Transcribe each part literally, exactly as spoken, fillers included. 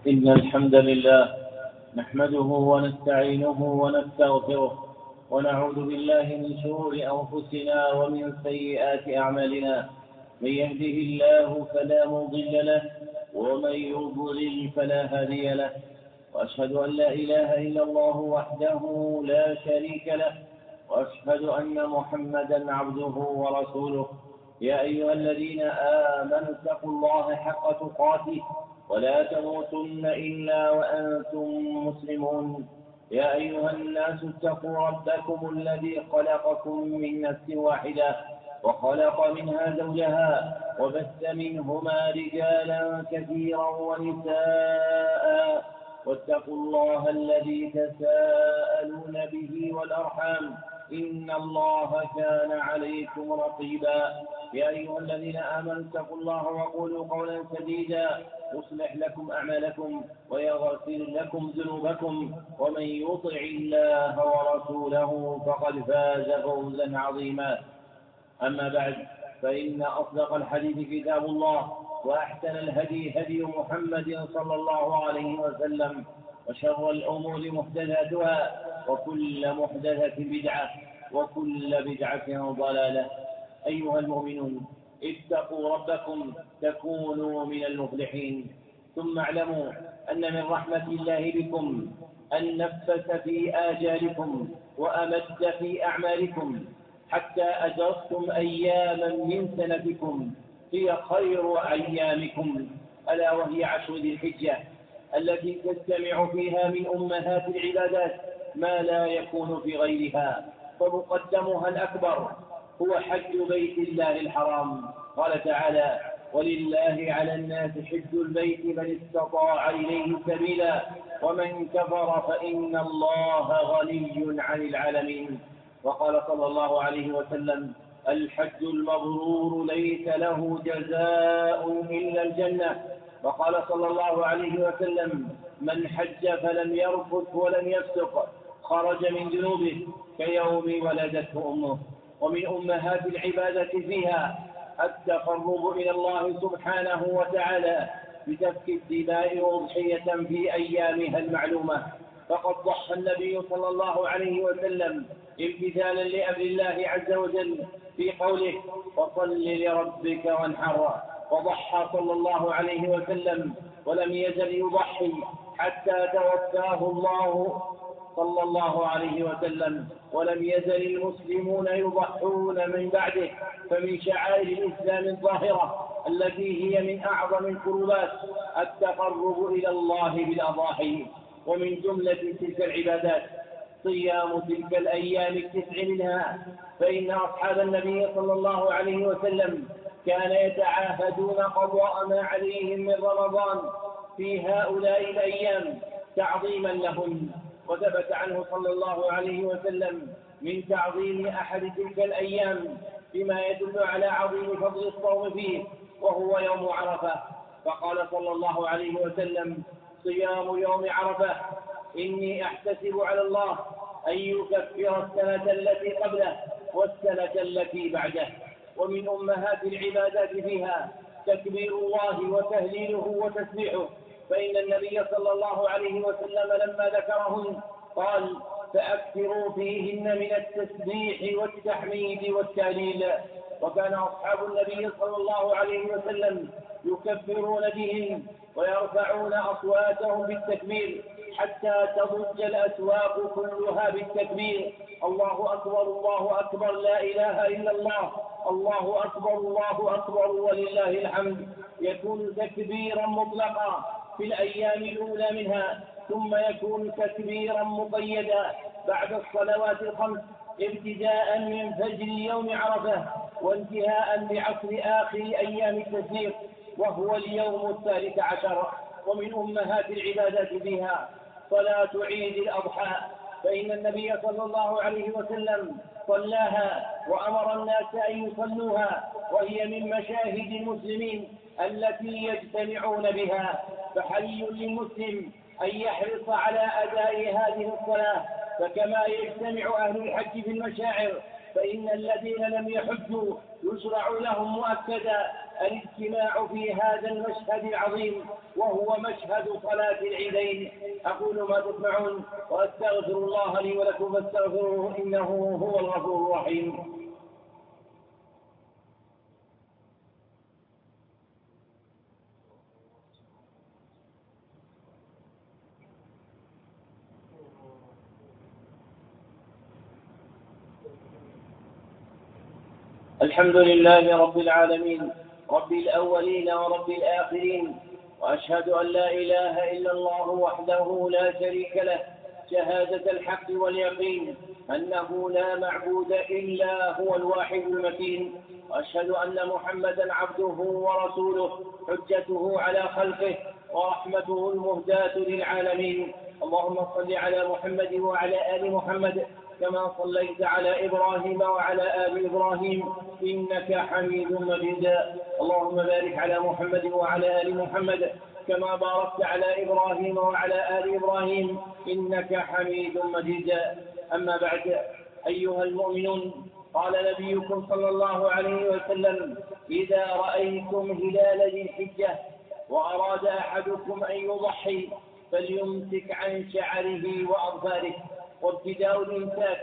إن الحمد لله نحمده ونستعينه ونستغفره ونعوذ بالله من شرور أنفسنا ومن سيئات أعمالنا. من يهده الله فلا مضل له ومن يضلل فلا هادي له، وأشهد أن لا إله إلا الله وحده لا شريك له، وأشهد أن محمدا عبده ورسوله. يا أيها الذين آمنوا اتقوا الله حق تقاته ولا تموتن إلا وأنتم مسلمون. يا أيها الناس اتقوا ربكم الذي خلقكم من نفس واحدة وخلق منها زوجها وبث منهما رجالا كثيرا ونساء، واتقوا الله الذي تساءلون به والأرحام إن الله كان عليكم رقيبا. يا أيها الذين آمنوا اتقوا الله وقولوا قولا سديدا يصلح لكم أعمالكم ويغفر لكم ذنوبكم، ومن يطع الله ورسوله فقد فاز فوزا عظيما. أما بعد، فإن أصدق الحديث كتاب الله، وأحسن الهدي هدي محمد صلى الله عليه وسلم، وشر الأمور محدثاتها، وكل محدثة بدعة، وكل بدعة ضلالة. أيها المؤمنون، اتقوا ربكم تكونوا من المفلحين. ثم اعلموا أن من رحمة الله بكم أن نفس في آجالكم وأمد في أعمالكم حتى أدركتم أياما من سنتكم هي خير أيامكم، ألا وهي عشر ذي الحجة التي تجتمع فيها من أمهات العبادات ما لا يكون في غيرها. فمقدمها الأكبر هو حج بيت الله الحرام. قال تعالى: ولله على الناس حج البيت من استطاع إليه سبيلا ومن كفر فإن الله غني عن العالمين. وقال صلى الله عليه وسلم: الحج المبرور ليس له جزاء إلا الجنة. وقال صلى الله عليه وسلم: من حج فلم يرفث ولم يفسق خرج من ذنوبه كيوم ولدته أمه. ومن أمهات العبادة فيها التقرب إلى الله سبحانه وتعالى بسفك الدماء وأضحية في أيامها المعلومة. فقد ضحى النبي صلى الله عليه وسلم امتثالا لأمر الله عز وجل في قوله: وصل لربك وانحر. وضحى صلى الله عليه وسلم ولم يزل يضحي حتى توفاه الله صلى الله عليه وسلم، ولم يزل المسلمون يضحون من بعده. فمن شعائر الإسلام الظاهرة التي هي من أعظم القربات التقرب إلى الله بالأضاحي. ومن جملة تلك العبادات صيام تلك الأيام التسع منها، فإن أصحاب النبي صلى الله عليه وسلم كان يتعاهدون قضاء ما عليهم من رمضان في هؤلاء الأيام تعظيما لهم. وثبت عنه صلى الله عليه وسلم من تعظيم أحد تلك الأيام بما يدل على عظيم فضل الصوم فيه، وهو يوم عرفة. فقال صلى الله عليه وسلم: صيام يوم عرفة إني أحتسب على الله أن يكفر السنة التي قبله والسنة التي بعده. ومن أمهات العبادات فيها تكبير الله وتهليله وتسبيحه، فإن النبي صلى الله عليه وسلم لما ذكرهن قال: فأكثروا فيهن من التسبيح والتحميد والتهليل. وكان أصحاب النبي صلى الله عليه وسلم يكبرون بهن ويرفعون أصواتهم بالتكبير حتى تضج الأسواق كلها بالتكبير: الله أكبر الله أكبر لا إله إلا الله، الله أكبر الله أكبر ولله الحمد. يكون تكبيرا مطلقا في الأيام الأولى منها، ثم يكون تكبيرا مقيدا بعد الصلوات الخمس، ابتداء من فجر يوم عرفة وانتهاء بعصر آخر أيام التشريق وهو اليوم الثالث عشر. ومن أمهات العبادات فيها صلاة عيد الأضحى، فإن النبي صلى الله عليه وسلم صلاها وأمر الناس أن يصلوها، وهي من مشاهد المسلمين التي يجتمعون بها. فحري للمسلم أن يحرص على أداء هذه الصلاة، فكما يجتمع أهل الحج في المشاعر فإن الذين لم يحجوا يشرع لهم مؤكدا الاجتماع في هذا المشهد العظيم وهو مشهد صلاة العيدين. أقول ما تسمعون وأستغفر الله لي ولكم فاستغفروه إنه هو الغفور الرحيم. الحمد لله رب العالمين رب الأولين ورب الآخرين، وأشهد أن لا إله إلا الله وحده لا شريك له شهادة الحق واليقين أنه لا معبود إلا هو الواحد المتين، وأشهد أن محمدا عبده ورسوله حجته على خلقه ورحمته المهداة للعالمين. اللهم صل على محمد وعلى آل محمد كما صليت على إبراهيم وعلى آل إبراهيم إنك حميد مجيد. اللهم بارك على محمد وعلى آل محمد كما باركت على إبراهيم وعلى آل إبراهيم إنك حميد مجيد. أما بعد، أيها المؤمنون، قال نبيكم صلى الله عليه وسلم: إذا رأيتم هلال ذي الحجة وأراد أحدكم أن يضحي فليمسك عن شعره وأظفاره. وابتداء الإمساك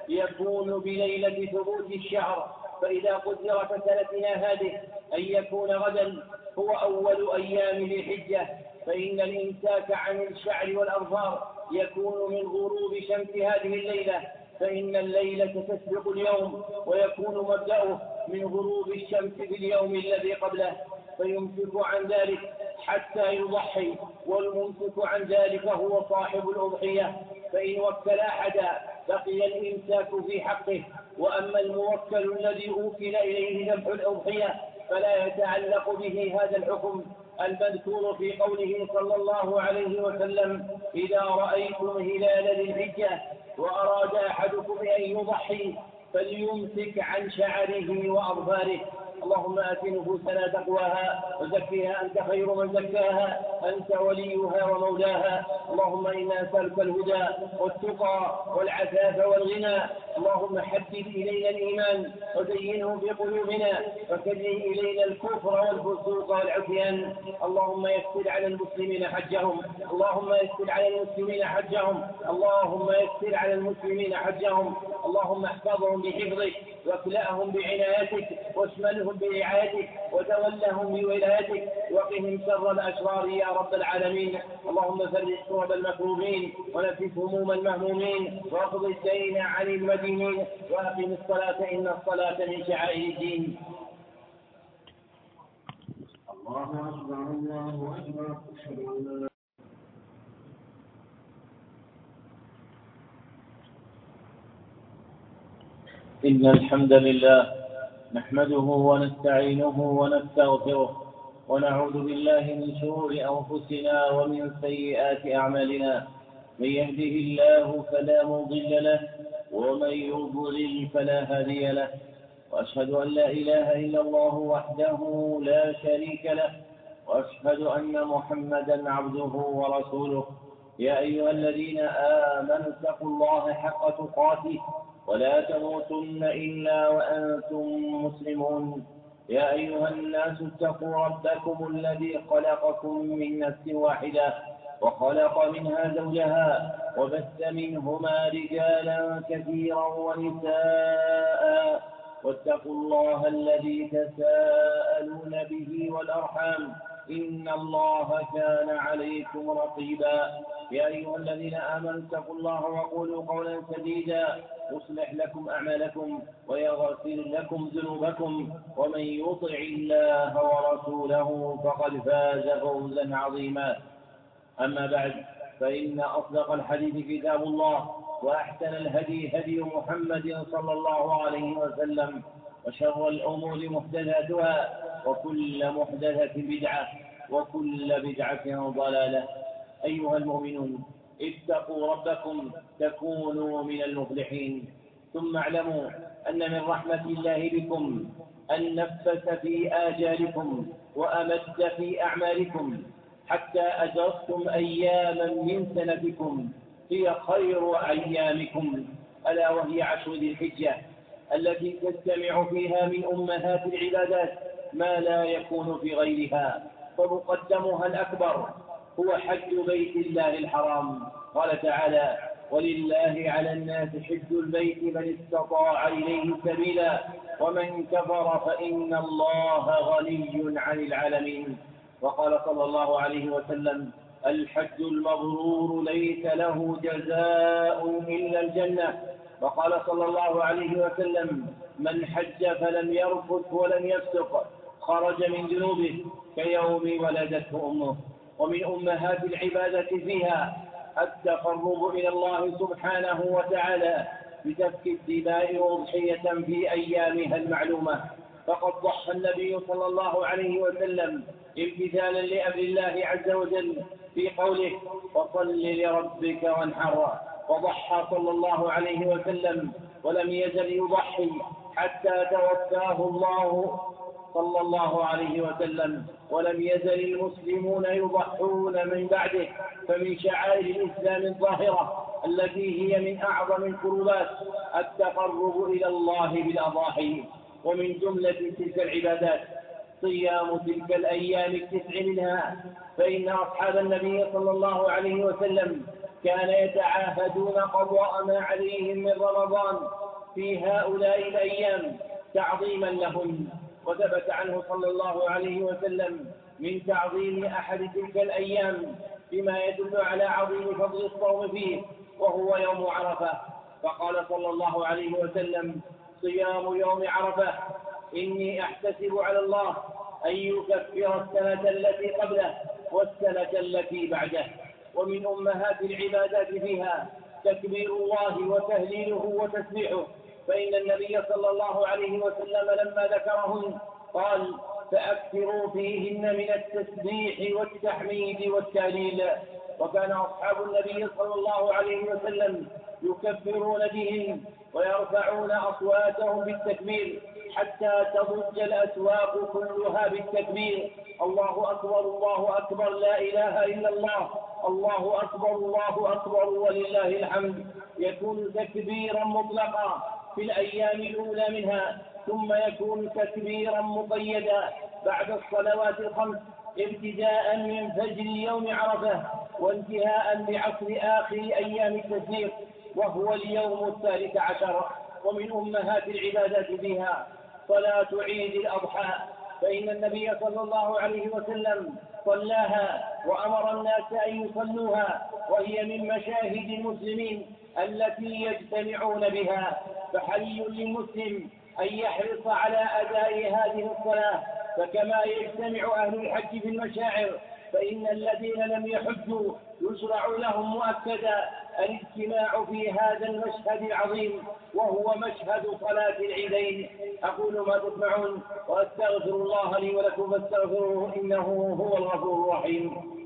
يكون بليلة ثبوت الشهر، فإذا قدر فسنتنا هذه أن يكون غدا هو أول أيام ذي الحجة، فإن الإمساك عن الشعر والأظفار يكون من غروب شمس هذه الليلة، فإن الليلة تسبق اليوم ويكون مبدأه من غروب الشمس في اليوم الذي قبله، فيمسك عن ذلك حتى يضحي، والممسك عن ذلك هو صاحب الأضحية، فإن وكل أحدا بقي الإمساك في حقه. وأما الموكل الذي أوكل إليه ذبح الأضحية فلا يتعلق به هذا الحكم المذكور في قوله صلى الله عليه وسلم: إذا رأيتم هلال ذي الحجة وأراد أحدكم أن يضحي فليمسك عن شعره وأظفاره. اللهم آت نفوسنا تقواها وزكها أنت خير من زكاها أنت وليها ومولاها. اللهم إنا نسألك الهدى والتقى والعفاف والغنى. اللهم حبب إلينا الإيمان وزينه في قلوبنا وكره إلينا الكفر والفسوق والعصيان. اللهم يسر على المسلمين حجهم اللهم يسر على المسلمين حجهم اللهم يسر على المسلمين حجهم اللهم احفظهم بحفظك واكلأهم بعنايتك واشملهم برعايتك وتولهم بولايتك وقهم شر الأشرار يا رب العالمين. اللهم فرج كرب المكروبين ونفس هموم المهمومين واقض الدين عن المدينين وأقم الصلاة إن الصلاة من شعائر الدين. الله أكبر الله أكبر أشهد أن لا إن الحمد لله نحمده ونستعينه ونستغفره ونعوذ بالله من شرور أنفسنا ومن سيئات أعمالنا. من يهده الله فلا مضل له ومن يضلل فلا هادي له، وأشهد أن لا إله إلا الله وحده لا شريك له، وأشهد أن محمدا عبده ورسوله. يا أيها الذين آمنوا اتقوا الله حق تقاته ولا تموتن إلا وأنتم مسلمون. يا أيها الناس اتقوا ربكم الذي خلقكم من نفس واحدة وخلق منها زوجها وبث منهما رجالا كثيرا ونساء، واتقوا الله الذي تساءلون به والأرحام إن الله كان عليكم رقيبا. يا أيها الذين آمنوا اتقوا الله وقولوا قولا سديدا يصلح لكم أعمالكم ويغفر لكم ذنوبكم، ومن يطع الله ورسوله فقد فاز فوزا عظيما. أما بعد، فإن أصدق الحديث كتاب الله، وأحسن الهدي هدي محمد صلى الله عليه وسلم، وشر الأمور محدثاتها وكل محدثة بدعة وكل بدعة ضلالة. أيها المؤمنون، اتقوا ربكم تكونوا من المفلحين. ثم اعلموا أن من رحمة الله بكم أن نفس في آجالكم وأمد في أعمالكم حتى أدركتم أياما من سنتكم هي خير أيامكم، ألا وهي عشر ذي الحجة التي تجتمع فيها من أمهات العبادات ما لا يكون في غيرها، فمقدمها الأكبر هو حج بيت الله الحرام. قال تعالى: ولله على الناس حج البيت من استطاع إليه سبيلا ومن كفر فإن الله غني عن العالمين. وقال صلى الله عليه وسلم: الحج المبرور ليس له جزاء إلا الجنة. وقال صلى الله عليه وسلم: من حج فلم يرفث ولم يفسق خرج من ذنوبه كيوم ولدته أمه. ومن أمهات العبادة فيها التقرب إلى الله سبحانه وتعالى بسفك الدماء وضحية في أيامها المعلومة، فقد ضحى النبي صلى الله عليه وسلم امتثالا لأمر الله عز وجل في قوله: وصل لربك وانحر. وضحى صلى الله عليه وسلم ولم يزل يضحي حتى توفاه الله صلى الله عليه وسلم، ولم يزل المسلمون يضحون من بعده. فمن شعائر الإسلام الظاهرة التي هي من أعظم القربات التقرب إلى الله بالأضاحي. ومن جملة تلك العبادات صيام تلك الأيام التسع منها، فإن أصحاب النبي صلى الله عليه وسلم كان يتعاهدون قضاء ما عليهم من رمضان في هؤلاء الأيام تعظيما لهم. وثبت عنه صلى الله عليه وسلم من تعظيم أحد تلك الأيام بما يدل على عظيم فضل الصوم فيه، وهو يوم عرفة. فقال صلى الله عليه وسلم: صيام يوم عرفة إني أحتسب على الله أن يكفر السنة التي قبله والسنة التي بعده. ومن أمهات العبادات فيها تكبير الله وتهليله وتسبيحه، فإن النبي صلى الله عليه وسلم لما ذكرهن قال: فأكثروا فيهن من التسبيح والتحميد والتهليل. وكان أصحاب النبي صلى الله عليه وسلم يكبرون بهن ويرفعون أصواتهم بالتكبير حتى تضج الأسواق كلها بالتكبير: الله أكبر الله أكبر لا إله إلا الله، الله أكبر الله أكبر ولله الحمد. يكون تكبيرا مطلقا في الأيام الأولى منها، ثم يكون تكبيرا مقيدا بعد الصلوات الخمس ابتداء من فجر يوم عرفة وانتهاء بعصر آخر أيام التشريق وهو اليوم الثالث عشر. ومن أمهات العبادات فيها صلاة عيد الأضحى، فإن النبي صلى الله عليه وسلم صلاها وأمر الناس أن يصلوها، وهي من مشاهد المسلمين التي يجتمعون بها، فحري للمسلم أن يحرص على أداء هذه الصلاة. فكما يجتمع أهل الحج في المشاعر، فإن الذين لم يحجوا يشرع لهم مؤكدا الاجتماع في هذا المشهد العظيم وهو مشهد صلاة العيدين. أقول ما تسمعون وأستغفر الله لي ولكم فاستغفروه إنه هو الغفور الرحيم.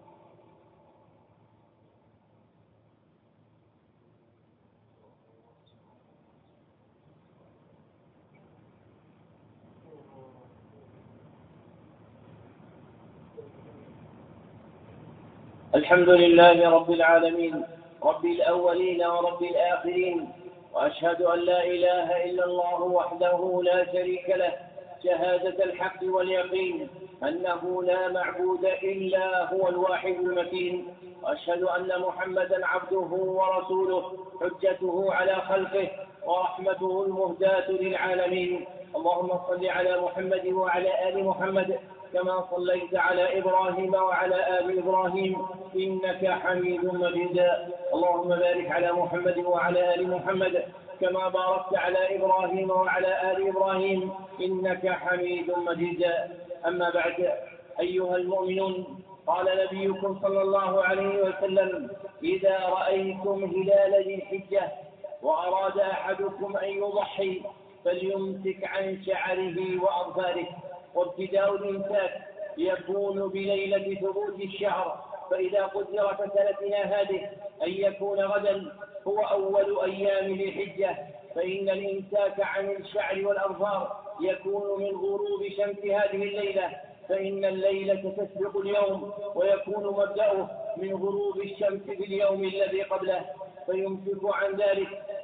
الحمد لله رب العالمين، رب الأولين ورب الآخرين، وأشهد أن لا إله إلا الله وحده لا شريك له شهادة الحق واليقين أنه لا معبود إلا هو الواحد المتين، وأشهد أن محمدا عبده ورسوله حجته على خلقه ورحمته المهداة للعالمين. اللهم صل على محمد وعلى آل محمد كما صليت على إبراهيم وعلى آل إبراهيم إنك حميد مجيد. اللهم بارك على محمد وعلى آل محمد كما باركت على إبراهيم وعلى آل إبراهيم إنك حميد مجيد. أما بعد، أيها المؤمنون، قال نبيكم صلى الله عليه وسلم: إذا رأيتم هلال ذي الحجة وأراد أحدكم أن يضحي فليمسك عن شعره وأظفاره. وابتداء الإمساك يكون بليلة ثبوت الشهر، فإذا قدر كسنتنا هذه أن يكون غدا هو أول أيام ذي الحجة، فإن الإمساك عن الشعر والأظفار يكون من غروب شمس هذه الليلة، فإن الليلة تسبق اليوم ويكون مبدأه من غروب الشمس في اليوم الذي قبله، فيمسك عن ذلك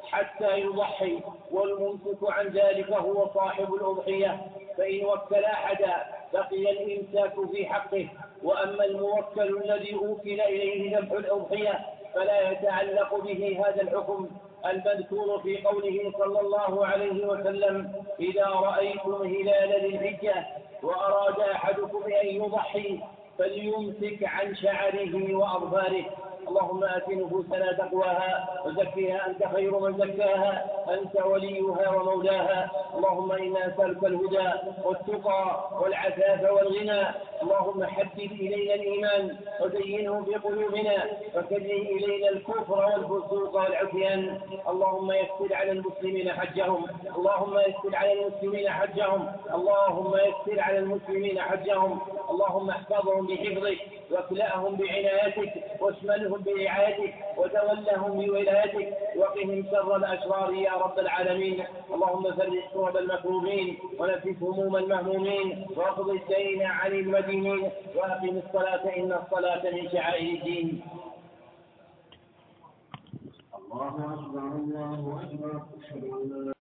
حتى يضحي، والممسك عن ذلك هو صاحب الأضحية، فإن وكل أحدا بقي الإمساك في حقه. وأما الموكل الذي أوكل إليه ذبح الأضحية فلا يتعلق به هذا الحكم المذكور في قوله صلى الله عليه وسلم: إذا رأيتم هلال ذي الحجة وأراد أحدكم أن يضحي فليمسك عن شعره وأظفاره. اللهم آت نفوسنا تقواها وزكها أنت خير من زكاها، أنت وليها ومولاها. اللهم إنا نسألك الهدى والتقى والعفاف والغنى. اللهم حبب إلينا الإيمان وزينه في قلوبنا، وكره إلينا الكفر والفسوق والعصيان. اللهم يسر على المسلمين حجهم اللهم يسر على المسلمين حجهم اللهم يسر على المسلمين حجهم اللهم احفظهم بحفظك، واكلأهم بعنايتك، واشملهم برعايتك، وتولهم بولايتك، وقهم شر الأشرار يا رب العالمين. اللهم فرج كرب المكروبين، ونفس هموم المهمومين، واقض الدين عن المدينين، وأقم الصلاة إن الصلاة من شعائر الدين. الله أكبر الله أكبر.